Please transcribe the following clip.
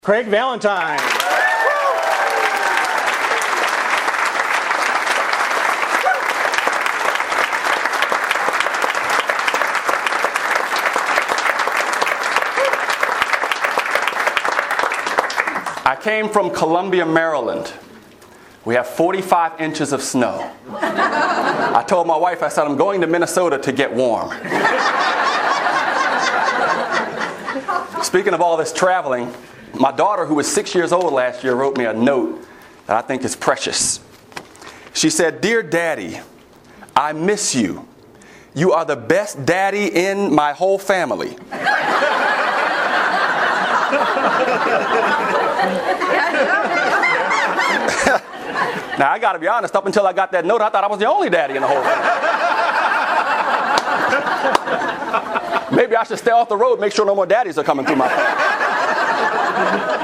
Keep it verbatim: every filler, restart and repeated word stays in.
Craig Valentine. I came from Columbia, Maryland. We have forty-five inches of snow. I told my wife, I said, I'm going to Minnesota to get warm. Speaking of all this traveling, my daughter, who was six years old last year, wrote me a note that I think is precious. She said, "Dear Daddy, I miss you. You are the best daddy in my whole family." Now, I got to be honest, up until I got that note, I thought I was the only daddy in the whole family. Maybe I should stay off the road, make sure no more daddies are coming through my family.